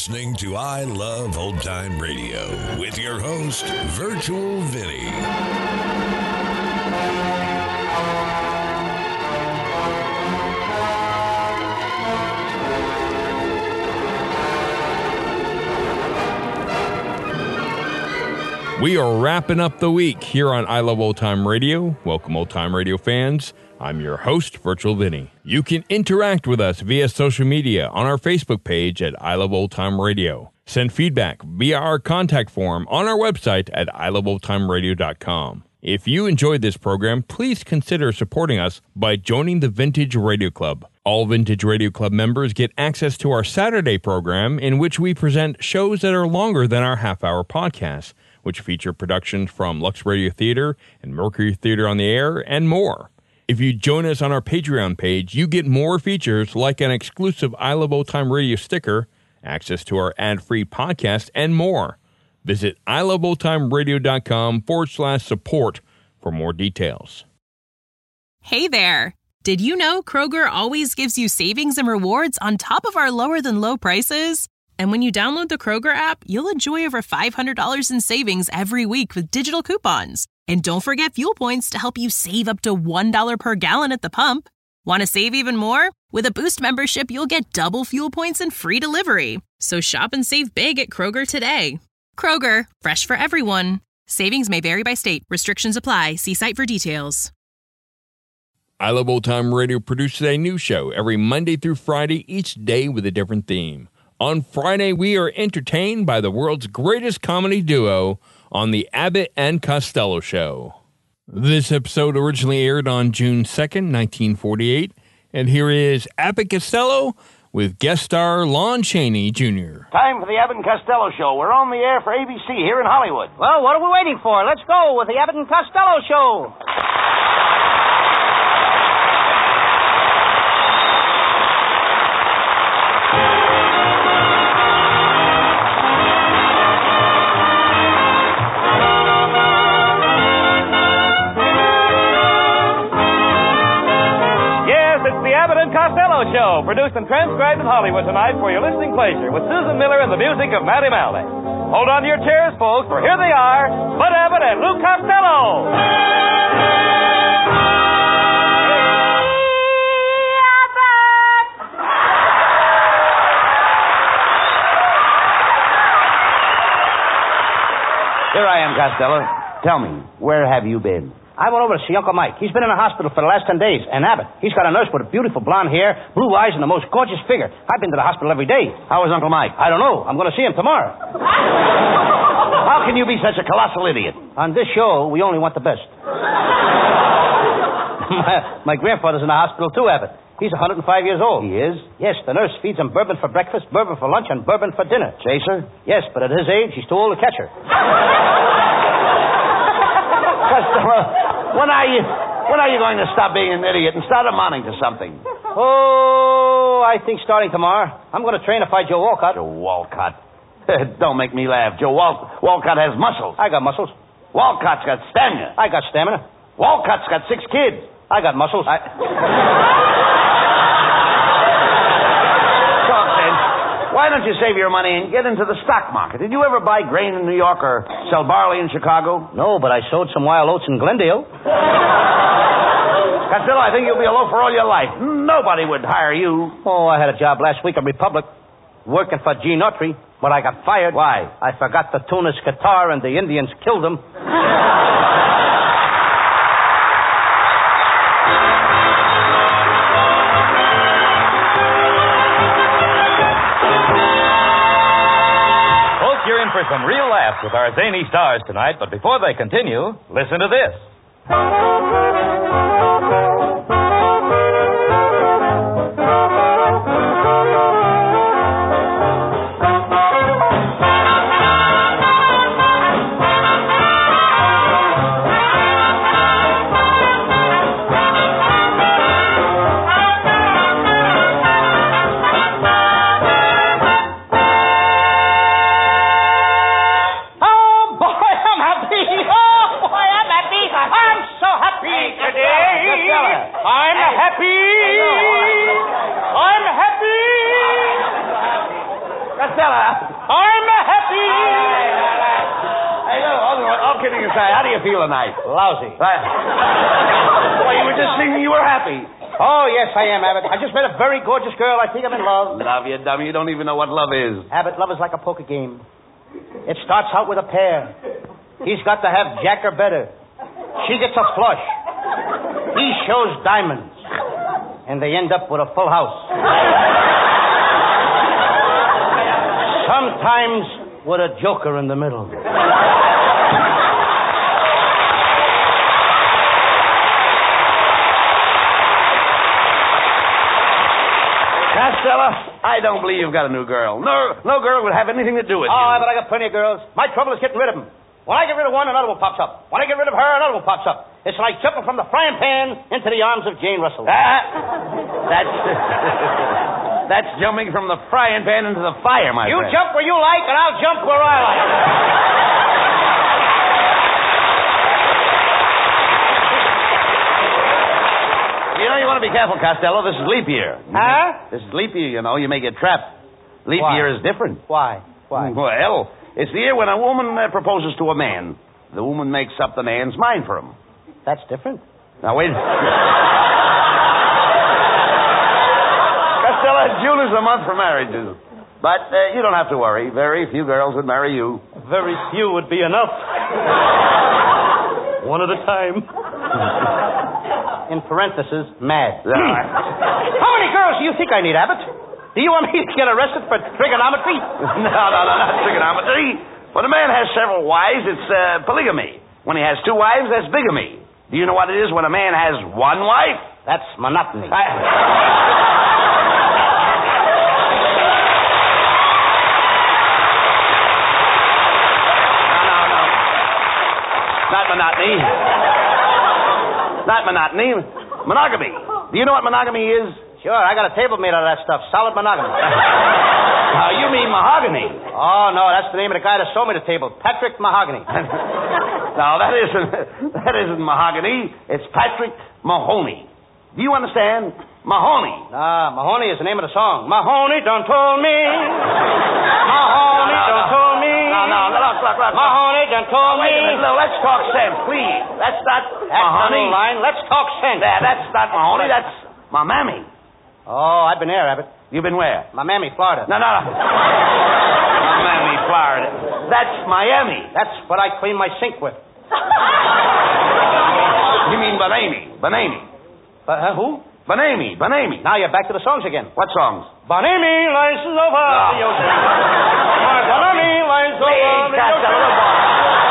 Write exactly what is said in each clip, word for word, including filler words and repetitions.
listening to I Love Old Time Radio with your host, Virtual Vinny. We are wrapping up the week here on I Love Old Time Radio. Welcome, Old Time Radio fans. I'm your host, Virtual Vinny. You can interact with us via social media on our Facebook page at I Love Old Time Radio. Send feedback via our contact form on our website at I love old time radio dot com. If you enjoyed this program, please consider supporting us by joining the Vintage Radio Club. All Vintage Radio Club members get access to our Saturday program, in which we present shows that are longer than our half-hour podcasts, which feature productions from Lux Radio Theater and Mercury Theater on the Air, and more. If you join us on our Patreon page, you get more features like an exclusive I Love Old Time Radio sticker, access to our ad-free podcast, and more. Visit I love old time radio dot com forward slash support for more details. Hey there! Did you know Kroger always gives you savings and rewards on top of our lower-than-low prices? And when you download the Kroger app, you'll enjoy over five hundred dollars in savings every week with digital coupons. And don't forget fuel points to help you save up to one dollar per gallon at the pump. Want to save even more? With a Boost membership, you'll get double fuel points and free delivery. So shop and save big at Kroger today. Kroger, fresh for everyone. Savings may vary by state. Restrictions apply. See site for details. I Love Old Time Radio produces a new show every Monday through Friday, each day with a different theme. On Friday, we are entertained by the world's greatest comedy duo on the Abbott and Costello Show. This episode originally aired on June second, nineteen forty-eight, and here is Abbott Costello with guest star Lon Chaney Junior Time for the Abbott and Costello Show. We're on the air for A B C here in Hollywood. Well, what are we waiting for? Let's go with the Abbott and Costello Show. Costello Show, produced and transcribed in Hollywood tonight for your listening pleasure, with Susan Miller and the music of Matty Malday. Hold on to your chairs, folks, for here they are, Bud Abbott and Lou Costello. Here I am, Costello. Tell me, where have you been? I went over to see Uncle Mike. He's been in the hospital for the last ten days. And Abbott, he's got a nurse with beautiful blonde hair, blue eyes, and the most gorgeous figure. I've been to the hospital every day. How is Uncle Mike? I don't know. I'm going to see him tomorrow. How can you be such a colossal idiot? On this show, we only want the best. my, my grandfather's in the hospital, too, Abbott. He's one hundred five years old. He is? Yes, the nurse feeds him bourbon for breakfast, bourbon for lunch, and bourbon for dinner. Chaser? Yes, but at his age, he's too old to catch her. Costello, when are you when are you going to stop being an idiot and start amounting to something? Oh, I think starting tomorrow. I'm going to train to fight Joe Walcott. Joe Walcott. Don't make me laugh. Joe Wal- Walcott has muscles. I got muscles. Walcott's got stamina. I got stamina. Walcott's got six kids. I got muscles. I... Talk, then. Why don't you save your money and get into the stock market? Did you ever buy grain in New York or sell barley in Chicago? No, but I sowed some wild oats in Glendale. Costello, I think you'll be a loafer all your life. Nobody would hire you. Oh, I had a job last week at Republic, working for Gene Autry, but I got fired. Why? I forgot to tune his guitar, and the Indians killed him. You're in for some real laughs with our zany stars tonight, but before they continue, listen to this. Costello. I'm happy. Hey, look, all, all kidding aside, how do you feel tonight? Lousy. Right. Well, you were just singing you were happy. Oh, yes, I am, Abbott. I just met a very gorgeous girl. I think I'm in love. Love you, dummy. You don't even know what love is. Abbott, love is like a poker game. It starts out with a pair. He's got to have jack or better. She gets a flush. He shows diamonds. And they end up with a full house. Sometimes with a joker in the middle. Costello, I don't believe you've got a new girl. No, no girl would have anything to do with Oh, you. but I got plenty of girls. My trouble is getting rid of them. When I get rid of one, another one pops up. When I get rid of her, another one pops up. It's like jumping from the frying pan into the arms of Jane Russell. Ah, that's that's jumping from the frying pan into the fire, my You friend. jump where you like, and I'll jump where I like. You know, you want to be careful, Costello. This is leap year. Huh? This is leap year, you know. You may get trapped. Leap Why? year is different. Why? Why? Well, it's the year when a woman uh, proposes to a man. The woman makes up the man's mind for him. That's different. Now, wait. Costello, June is the month for marriages. But uh, you don't have to worry. Very few girls would marry you. Very few would be enough. One at a time. In parentheses, mad. Uh, How many girls do you think I need, Abbott? Do you want me to get arrested for trigonometry? no, no, no, not trigonometry. When a man has several wives, it's uh, polygamy. When he has two wives, that's bigamy. Do you know what it is when a man has one wife? That's monotony. I... no, no, no. Not monotony. Not monotony. Monogamy. Do you know what monogamy is? Sure, I got a table made out of that stuff. Solid monogamy. Uh, you mean mahogany. Oh, no, that's the name of the guy that sold me the table. Patrick Mahogany. No, that isn't, that isn't mahogany. It's Patrick Mahoney. Do you understand? Mahoney. Ah, Mahoney is the name of the song. Mahoney done told me. Mahoney No, no, done no. told me. No, no, no, look, look, look. Mahoney done told Wait me. a minute. No, let's talk sense, please. That's not That's Mahoney. the line. Let's talk sense. There, that's not Mahoney. That's my mammy. Oh, I've been there, Abbott. You've been where? Miami, Florida. No, no, no. Miami, Florida. That's Miami. That's what I clean my sink with. You mean Banami. Banami. Uh, uh, who? Banami. Banami. Now you're back to the songs again. What songs? Banami lies over Ah. the ocean. Banami lies over Please, the Costello. ocean.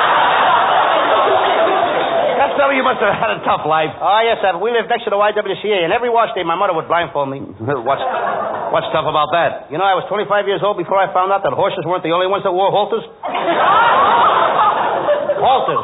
Costello, you must have had a tough life. Oh, yes, Abbott. We lived next to the Y W C A, and every wash day my mother would blindfold me. What's, what's tough about that? You know, I was twenty-five years old before I found out that horses weren't the only ones that wore halters. Halters.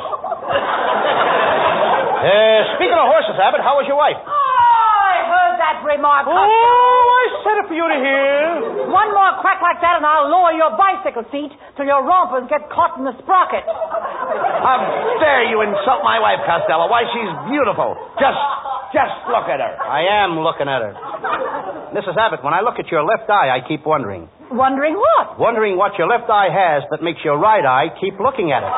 Uh, speaking of horses, Abbott, how was your wife? Oh, I heard that remark. Oh, I said it for you to hear. One more crack like that and I'll lower your bicycle seat till your rompers get caught in the sprocket. How dare you insult my wife, Costello? Why, she's beautiful. Just, just look at her. I am looking at her. Missus Abbott, when I look at your left eye, I keep wondering. Wondering what? Wondering what your left eye has that makes your right eye keep looking at it.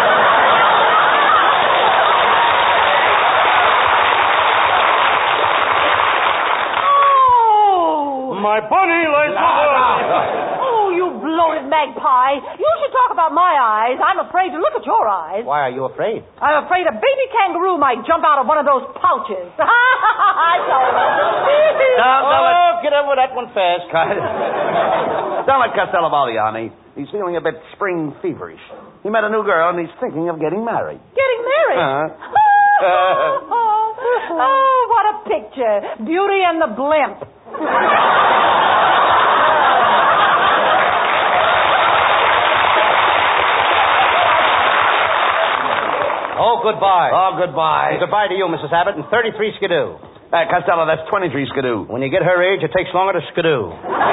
My bunny lies Oh, you bloated magpie. You should talk about my eyes. I'm afraid to look at your eyes. Why are you afraid? I'm afraid a baby kangaroo might jump out of one of those pouches. I told you. Don't, don't Oh, get over that one fast. let, don't let Costello bother you, honey. He's feeling a bit spring feverish. He met a new girl, and he's thinking of getting married. Getting married? Uh-huh. Oh, what a picture. Beauty and the blimp. Oh, goodbye. Oh, goodbye. And goodbye to you, Missus Abbott, and thirty-three skidoo. Uh, Costello, that's twenty-three skidoo. When you get her age, it takes longer to skidoo. Oh,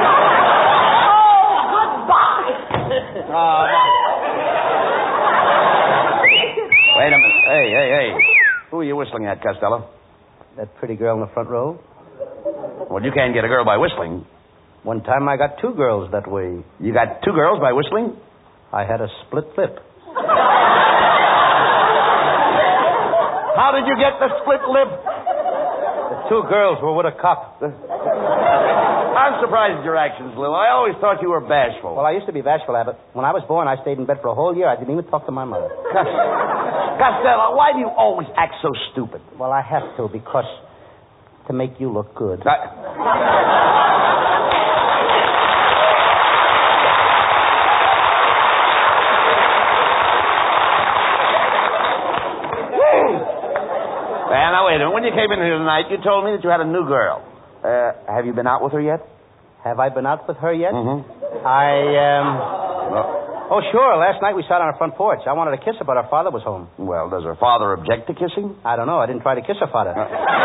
goodbye. Oh, Wait a minute. Hey, hey, hey. Who are you whistling at, Costello? that pretty girl in the front row? Well, you can't get a girl by whistling. One time I got two girls that way. You got two girls by whistling? I had a split lip. How did you get the split lip? The two girls were with a cop. I'm surprised at your actions, Lou. I always thought you were bashful. Well, I used to be bashful, Abbott. When I was born, I stayed in bed for a whole year. I didn't even talk to my mother. Costello, why do you always act so stupid? Well, I have to because to make you look good. I... Well, now, wait a minute. When you came in here tonight, you told me that you had a new girl. Uh, have you been out with her yet? Have I been out with her yet? Mm-hmm. I, um... Well, Oh, sure. Last night we sat on her front porch. I wanted to kiss her, but her father was home. well, does her father object to kissing? I don't know. I didn't try to kiss her father.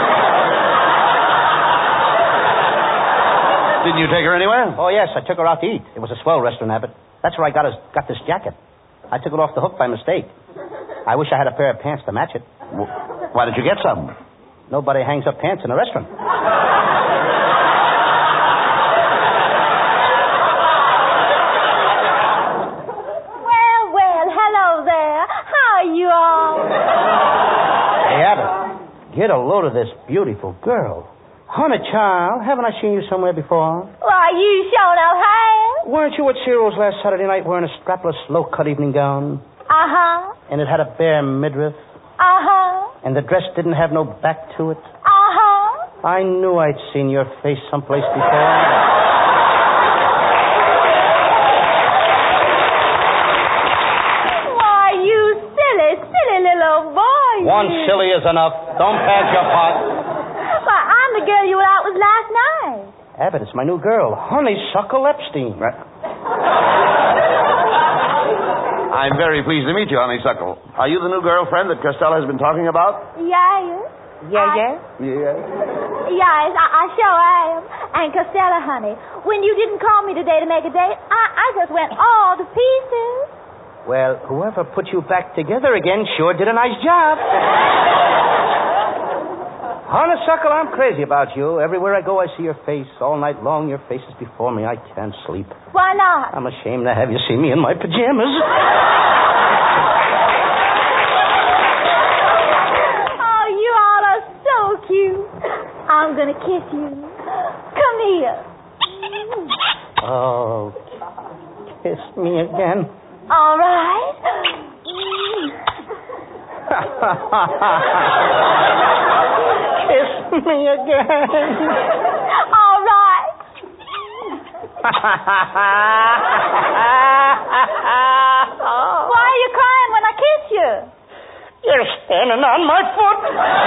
Didn't you take her anywhere? Oh, yes. I took her out to eat. It was a swell restaurant, Abbott. That's where I got, his, got this jacket. I took it off the hook by mistake. I wish I had a pair of pants to match it. Well, why did you get some? Nobody hangs up pants in a restaurant. Well, well, hello there. How are you all? Hey, Abbott, get a load of this beautiful girl. Honey, child, haven't I seen you somewhere before? Why, you sure enough have. Weren't you at Ciro's last Saturday night wearing a strapless, low-cut evening gown? Uh-huh. And it had a bare midriff? Uh-huh. And the dress didn't have no back to it? Uh-huh. I knew I'd seen your face someplace before. Why, you silly, silly little boy. One you. silly is enough. Don't pass your part. Why, I'm the girl you were out with last night. Abbott, it's my new girl, Honeysuckle Epstein. I'm very pleased to meet you, Honeysuckle. Are you the new girlfriend that Costello has been talking about? Yes. Yeah, I- yeah? Yeah. Yes, I, I sure am. And Costello, honey, when you didn't call me today to make a date, I, I just went all to pieces. Well, whoever put you back together again sure did a nice job. Honeysuckle, I'm crazy about you. Everywhere I go, I see your face. All night long, your face is before me. I can't sleep. Why not? I'm ashamed to have you see me in my pajamas. Oh, you all are so cute. I'm going to kiss you. Come here. Oh, kiss me again. All right. Kiss me again. All right. Why are you crying when I kiss you? You're standing on my foot.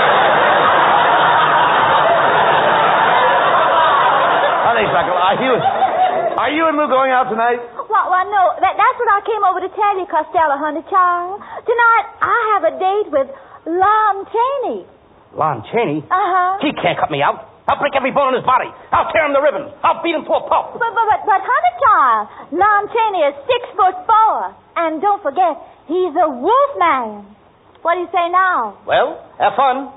Honeysuckle, are you... Are you and Lou going out tonight? Well, well no, that, that's what I came over to tell you, Costello, honey child. Tonight, I have a date with Lon Chaney. Lon Chaney? Uh-huh. He can't cut me out. I'll break every bone in his body. I'll tear him to ribbons. I'll beat him to a pulp. But, but, but, but, honey child, Lon Chaney is six foot four. And don't forget, he's a wolf man. What do you say now? Well, have fun.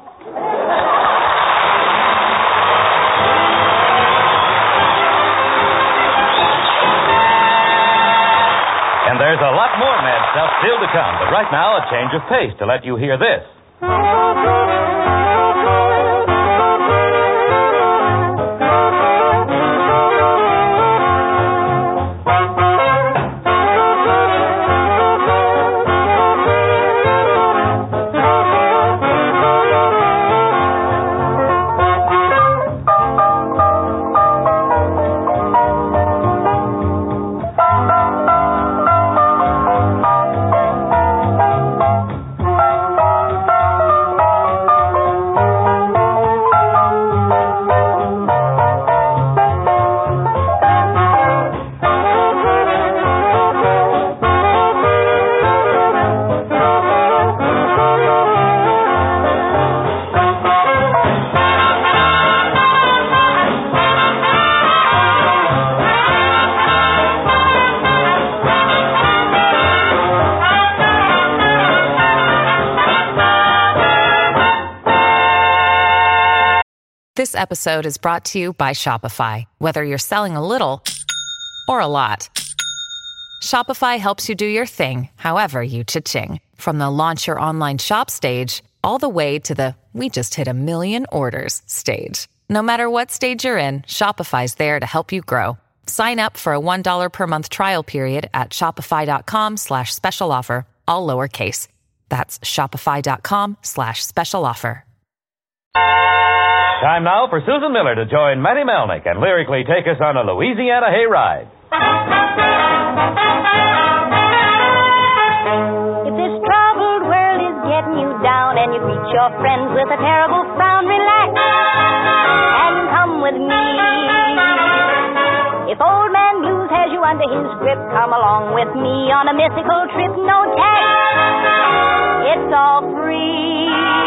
And there's a lot more mad stuff still to come. But right now, a change of pace to let you hear this. This episode is brought to you by Shopify. Whether you're selling a little or a lot, Shopify helps you do your thing, however you cha-ching. From the launch your online shop stage, all the way to the we just hit a million orders stage. No matter what stage you're in, Shopify's there to help you grow. Sign up for a one dollar per month trial period at shopify.com slash special offer, all lowercase. That's shopify.com slash special offer. Time now for Susan Miller to join Matty Melnick and lyrically take us on a Louisiana hayride. If this troubled world is getting you down and you greet your friends with a terrible frown, relax and come with me. If Old Man Blues has you under his grip, come along with me on a mythical trip. No tax, it's all free.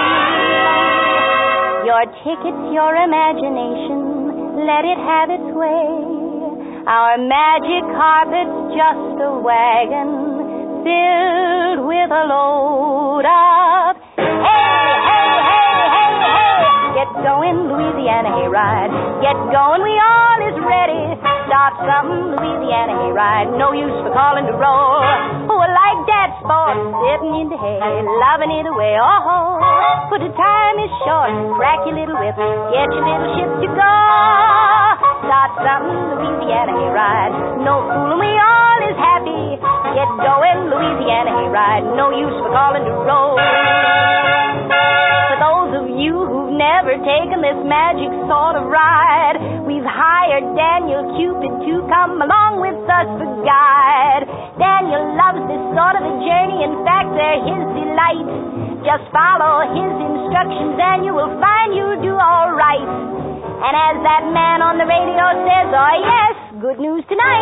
Your tickets, your imagination, let it have its way. Our magic carpet's just a wagon filled with a load of hey, hey, hey, hey, hey. Get going, Louisiana hayride. Get going, we all is ready. Start something, Louisiana hayride. No use for calling to roll. Oh, I like that sport, sitting in the hay, loving it away. Oh, but the time is short. Crack your little whip, get your little ship to go. Start something, Louisiana hayride. No fooling, we all is happy. Get going, Louisiana hayride. No use for calling to roll. For those of you who've never taken this magic sort of ride, we've hired Daniel Cupid to come along with us for guide. Daniel loves this sort of a journey. In fact, they're his delight. Just follow his instructions and you will find you'll do all right. And as that man on the radio says, oh yes, good news tonight.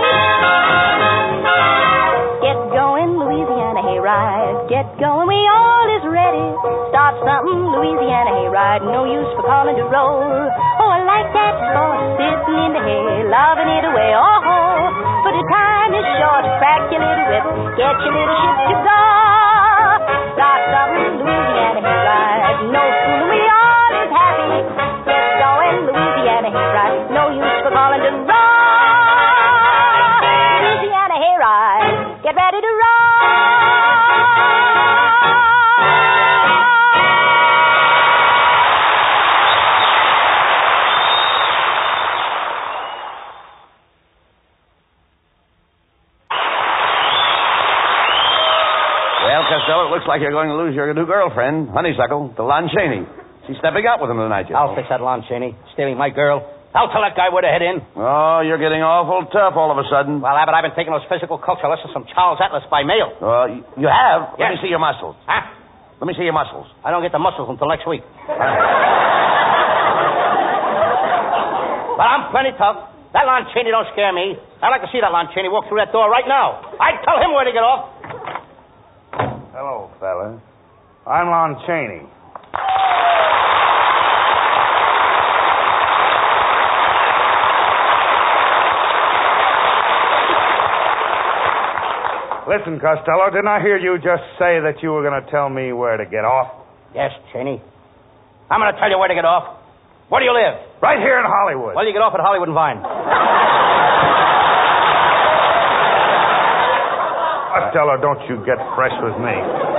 Get going, Louisiana hayride. Get going, we all is ready. Start something, Louisiana hayride. No use for calling to roll. Oh, I like that sport, sitting in the hay, loving it away. Oh, but the time is short. Crack your little whip, get your little ship to go. Start something, Louisiana hayride. No fooling, we all is happy. Get going, Louisiana hayride. No use for calling to roll. Louisiana hayride. Get ready to roll. Well, Costello, it looks like you're going to lose your new girlfriend, Honeysuckle, to Lon Chaney. She's stepping out with him tonight, you know. I'll fix that Lon Chaney. Stealing my girl. I'll tell that guy where to head in. Oh, you're getting awful tough all of a sudden. Well, Abbott, I've been taking those physical culture lessons from Charles Atlas by mail. Uh, you, you have? Yes. Let me see your muscles. Huh? Let me see your muscles. I don't get the muscles until next week. But I'm plenty tough. That Lon Chaney don't scare me. I'd like to see that Lon Chaney walk through that door right now. I'd tell him where to get off. Hello, fella. I'm Lon Chaney. Listen, Costello, didn't I hear you just say that you were going to tell me where to get off? Yes, Chaney. I'm going to tell you where to get off. Where do you live? Right here in Hollywood. Well, you get off at Hollywood and Vine. Costello, don't you get fresh with me.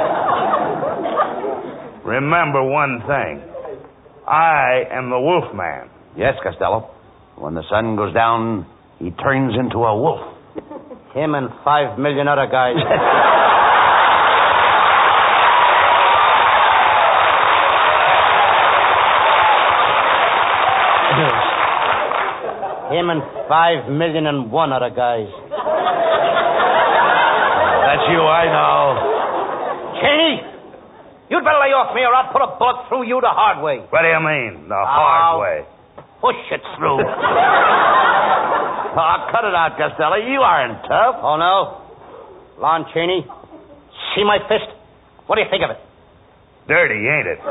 Remember one thing. I am the Wolfman. Yes, Costello. When the sun goes down, he turns into a wolf. Him and five million other guys. Him and five million and one other guys. That's you, I know. Chaney! You'd better lay off me or I'll put a bullet through you the hard way. What do you mean, the hard Oh. way? Push it through. Oh, cut it out, Costello. You aren't tough. Oh, no? Lon Chaney, see my fist? What do you think of it? Dirty, ain't it?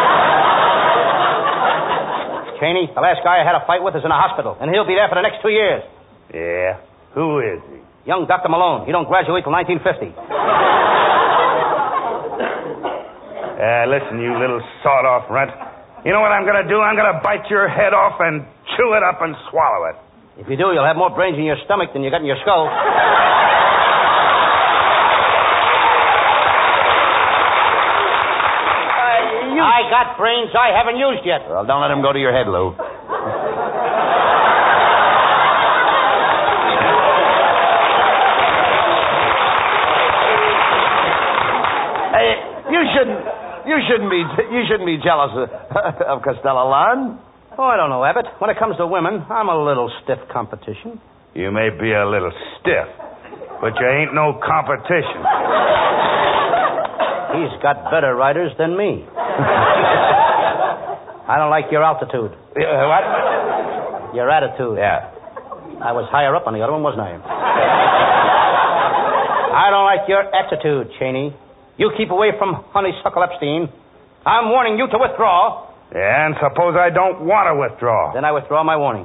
Chaney, the last guy I had a fight with is in a hospital, and he'll be there for the next two years. Yeah? Who is he? Young Doctor Malone. He don't graduate till nineteen fifty. Uh, listen, you little sawed-off runt. You know what I'm going to do? I'm going to bite your head off and chew it up and swallow it. If you do, you'll have more brains in your stomach than you got in your skull. I got brains I haven't used yet. Well, don't let them go to your head, Lou. Hey, you shouldn't, you shouldn't be, you shouldn't be jealous of, of Costello, Lon. Oh, I don't know, Abbott. When it comes to women, I'm a little stiff competition. You may be a little stiff, but you ain't no competition. He's got better riders than me. I don't like your altitude. Uh, what? Your attitude. Yeah. I was higher up on the other one, wasn't I? I don't like your attitude, Cheney. You keep away from Honeysuckle Epstein. I'm warning you to withdraw. Yeah, and suppose I don't want to withdraw. Then I withdraw my warning.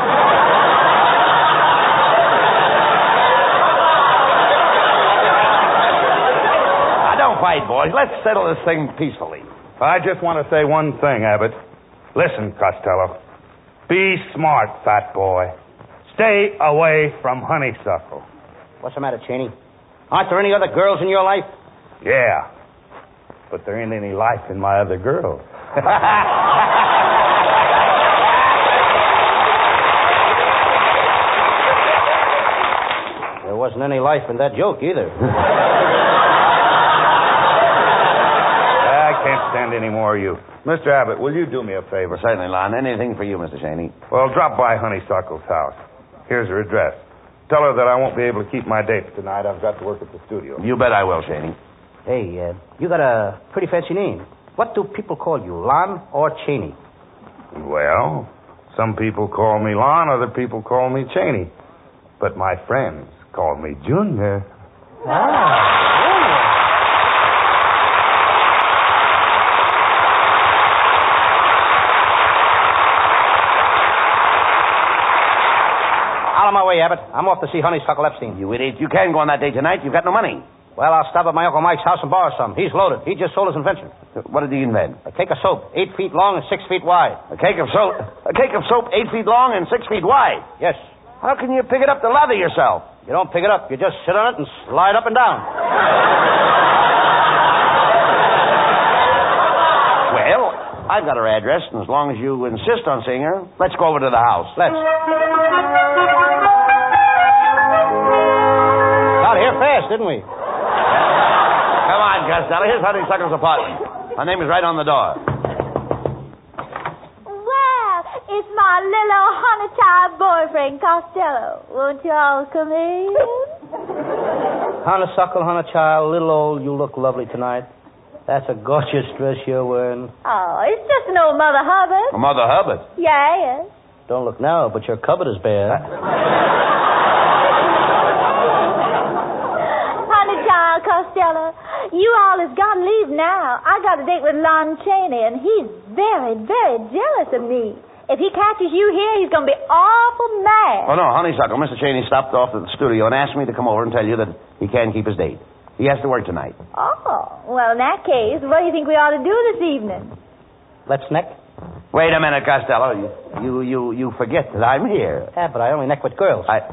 Now, don't fight, boys. Let's settle this thing peacefully. I just want to say one thing, Abbott. Listen, Costello. Be smart, fat boy. Stay away from Honeysuckle. What's the matter, Cheney? Aren't there any other girls in your life? Yeah. But there ain't any life in my other girls. There wasn't any life in that joke either. I can't stand any more of you. Mister Abbott, will you do me a favor? Certainly, Lon. Anything for you, Mister Cheney. Well, drop by Honeysuckle's house. Here's her address. Tell her that I won't be able to keep my dates tonight. I've got to work at the studio. You bet I will, Cheney. Hey, uh, you got a pretty fancy name. What do people call you, Lon or Cheney? Well, some people call me Lon, other people call me Cheney. But my friends call me Junior. Ah. Out of my way, Abbott. I'm off to see Honeysuckle Epstein. You idiot. You can't go on that date tonight. You've got no money. Well, I'll stop at my Uncle Mike's house and borrow some. He's loaded. He just sold his invention. What did he invent? A cake of soap, eight feet long and six feet wide. A cake of soap? A cake of soap eight feet long and six feet wide? Yes. How can you pick it up to lather yourself? You don't pick it up. You just sit on it and slide up and down. Well, I've got her address, and as long as you insist on seeing her, let's go over to the house. Let's. Got here fast, didn't we? Come on, Costello. Here's Honeysuckle's apartment. Her name is right on the door. Well, it's my little honey child boyfriend, Costello. Won't you all come in? Honeysuckle, honey child, little old, you look lovely tonight. That's a gorgeous dress you're wearing. Oh, it's just an old Mother Hubbard. Oh, Mother Hubbard? Yes. Don't look now, but your cupboard is bare. Honey child, Costello, you all has got to leave now. I got a date with Lon Cheney, and he's very, very jealous of me. If he catches you here, he's going to be awful mad. Oh, no, Honeysuckle. Mister Cheney stopped off at the studio and asked me to come over and tell you that he can't keep his date. He has to work tonight. Oh, well, in that case, what do you think we ought to do this evening? Let's neck. Wait a minute, Costello. You, you, you, you forget that I'm here. Yeah, but I only neck with girls. I...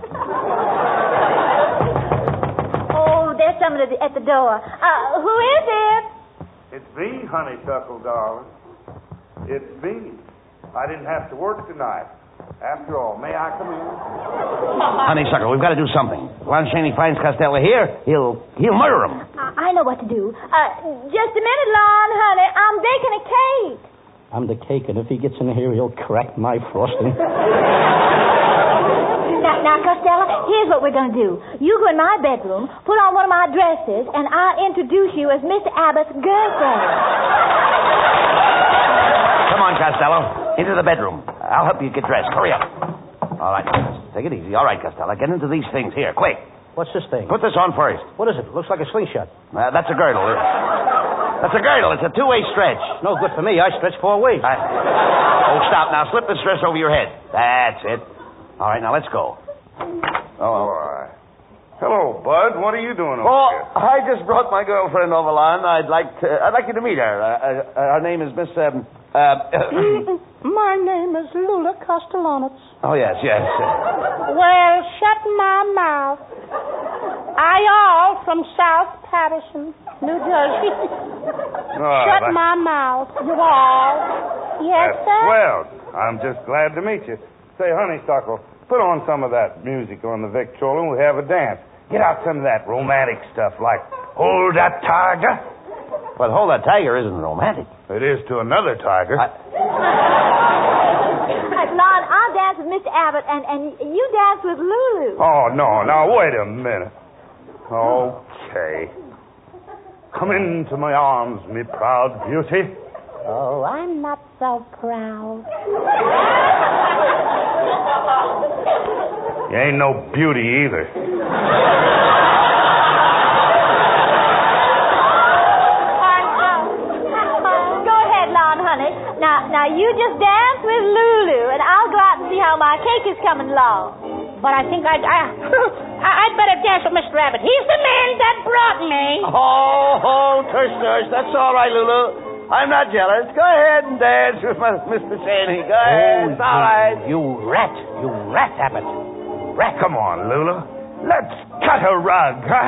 Oh, there's somebody at the door. Uh, who is it? It's me, Honeysuckle, darling. It's me. I didn't have to work tonight. After all, may I come in? Honeysuckle, we've got to do something. Lon Cheney finds Costello here, he'll he'll murder him. I, I know what to do. Uh, just a minute, Lon, honey. I'm baking a cake. I'm the cake, and if he gets in here, he'll crack my frosting. Now, now, Costello, here's what we're going to do. You go in my bedroom, put on one of my dresses, and I'll introduce you as Mister Abbott's girlfriend. Come on, Costello. Into the bedroom. I'll help you get dressed. Hurry up. All right, take it easy. All right, Costello. Get into these things. Here, quick. What's this thing? Put this on first. What is it? Looks like a slingshot. Uh, that's a girdle. That's a girdle. It's a two-way stretch. No good for me. I stretch four ways. I... Oh, stop. Now, slip this dress over your head. That's it. All right, now, let's go. Oh, all right. Hello, Bud. What are you doing over oh, here? I just brought my girlfriend over, Lon. I'd like to, I'd like you to meet her. Uh, uh, her name is Miss um, Uh, My name is Lula Castellanets. oh, yes, yes. Well, shut my mouth. I all from South Patterson, New Jersey. Oh, shut that- my mouth, you all. Yes, That's sir? swell. I'm just glad to meet you. Say, honeysuckle, put on some of that music on the Victrola and we'll have a dance. Get out some of that romantic stuff like Hold That Tiger. But Hold That Tiger isn't romantic. It is to another tiger. I... Lon, I'll dance with Mister Abbott, and, and you dance with Lulu. Oh, no. Now, wait a minute. Okay. Come into my arms, me proud beauty. Oh, I'm not so proud. You ain't no beauty either. Go ahead, Lon, honey. Now, now you just dance with Lulu, and I'll go out and see how my cake is coming along. But I think I'd, I, I'd better dance with Mister Abbott. He's the man that brought me. Oh, oh, tush, tush. That's all right, Lulu. I'm not jealous. Go ahead and dance with my, Mister Cheney. Go ahead. It's all right. You rat. You rat, Abbott. Rat. Come on, Lulu. Let's cut a rug, huh?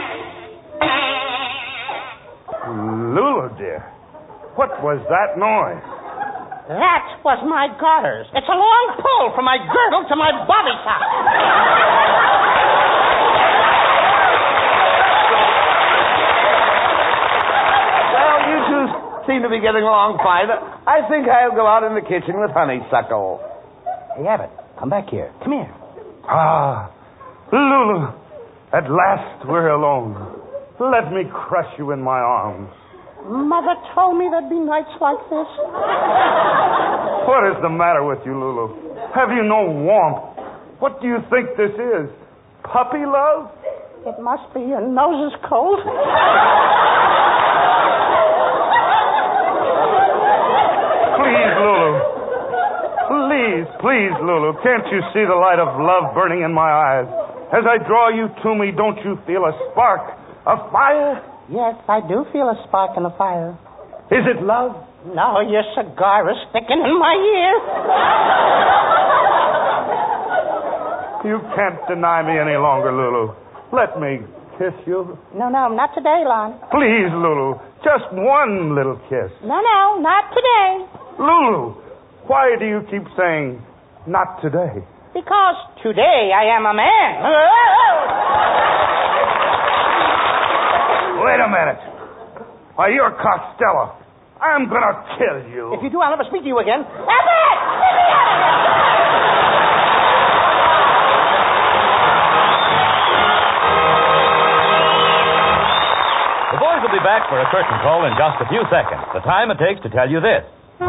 Lulu, dear, what was that noise? That was my garters. It's a long pull from my girdle to my bobby top. Well, you two seem to be getting along fine. I think I'll go out in the kitchen with honeysuckle. Hey, Abbott, come back here. Come here. Ah, Lulu, at last we're alone. Let me crush you in my arms. Mother told me there'd be nights like this. What is the matter with you, Lulu? Have you no warmth? What do you think this is? Puppy love? It must be. Your nose is cold. Please, Lulu. Please, please, Lulu. Can't you see the light of love burning in my eyes? As I draw you to me, don't you feel a spark, a fire? Yes, I do feel a spark in the fire. Is it love? No, your cigar is sticking in my ear. You can't deny me any longer, Lulu. Let me kiss you. No, no, not today, Lon. Please, Lulu. Just one little kiss. No, no, not today. Lulu, why do you keep saying, not today? Because today I am a man. Wait a minute. Why, you're Costello. I'm going to kill you. If you do, I'll never speak to you again. Abbott! Let me The boys will be back for a curtain call in just a few seconds. The time it takes to tell you this.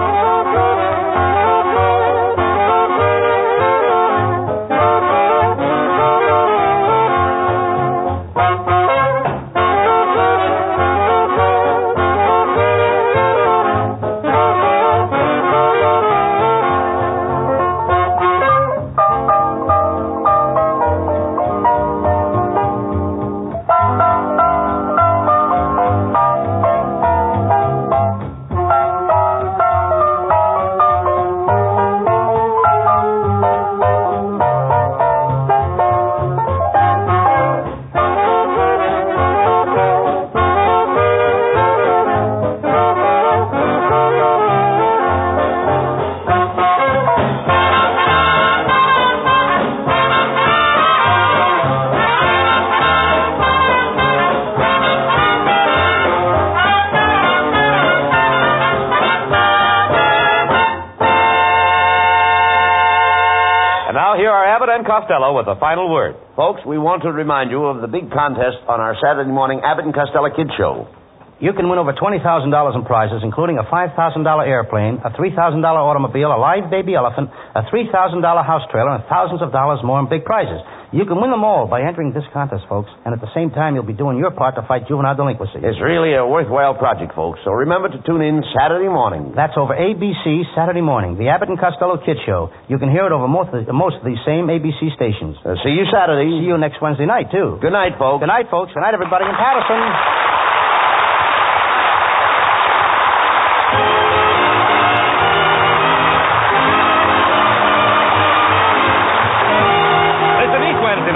Costello with the final word. Folks, we want to remind you of the big contest on our Saturday morning Abbott and Costello Kids Show. You can win over twenty thousand dollars in prizes, including a five thousand dollars airplane, a three thousand dollars automobile, a live baby elephant, a three thousand dollars house trailer, and thousands of dollars more in big prizes. You can win them all by entering this contest, folks, and at the same time, you'll be doing your part to fight juvenile delinquency. It's really a worthwhile project, folks, so remember to tune in Saturday morning. That's over A B C Saturday morning, the Abbott and Costello Kids Show. You can hear it over most of, the, most of these same A B C stations. Uh, see you Saturday. See you next Wednesday night, too. Good night, folks. Good night, folks. Good night, everybody in Patterson.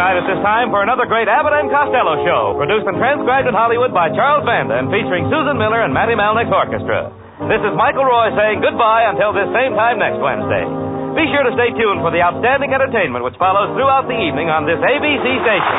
night at this time for another great Abbott and Costello show, produced and transcribed in Hollywood by Charles Vanda and featuring Susan Miller and Matty Malnick's orchestra. This is Michael Roy saying goodbye until this same time next Wednesday. Be sure to stay tuned for the outstanding entertainment which follows throughout the evening on this A B C station.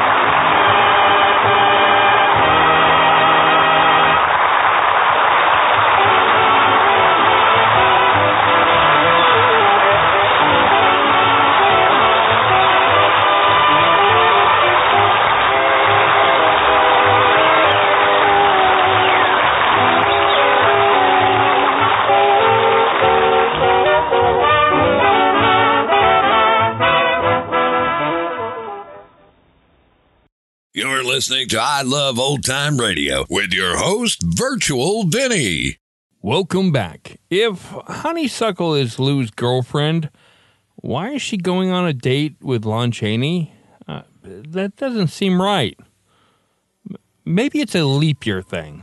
You're listening to I Love Old Time Radio with your host, Virtual Vinny. Welcome back. If Honeysuckle is Lou's girlfriend, why is she going on a date with Lon Chaney? Uh, that doesn't seem right. Maybe it's a leap year thing.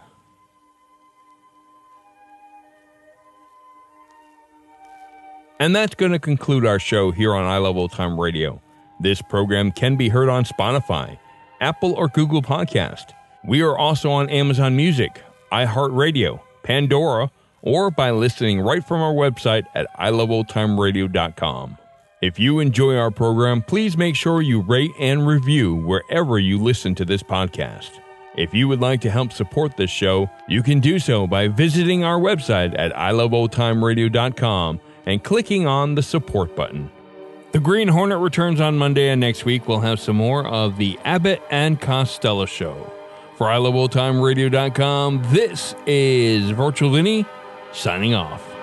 And that's going to conclude our show here on I Love Old Time Radio. This program can be heard on Spotify, Apple or Google Podcast. We are also on Amazon Music, iHeartRadio, Pandora, or by listening right from our website at i love old time radio dot com. If you enjoy our program, please make sure you rate and review wherever you listen to this podcast. If you would like to help support this show, you can do so by visiting our website at i love old time radio dot com and clicking on the support button. The Green Hornet returns on Monday, and next week we'll have some more of the Abbott and Costello Show. For i love old time radio dot com, this is Virtual Vinny signing off.